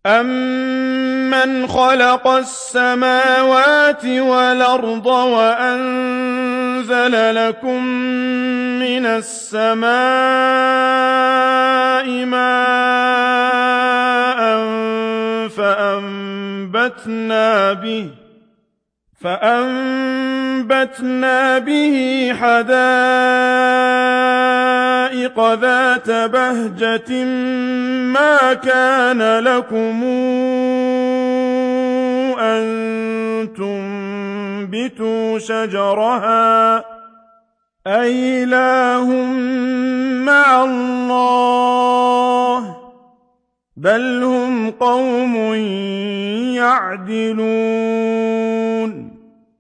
أَمَّنْ خَلَقَ السَّمَاوَاتِ وَالْأَرْضَ وَأَنزَلَ لَكُم مِّنَ السَّمَاءِ مَاءً فَأَنبَتْنَا بِهِ حَدَائِقَ ذَاتَ بَهْجَةٍ مَّا كَانَ لَكُمْ أَن تُنبِتُوا شَجَرَهَا ۗ أَإِلَٰهٌ مَّعَ اللَّهِ ۚ بَلْ هُمْ قَوْمٌ يَعْدِلُونَ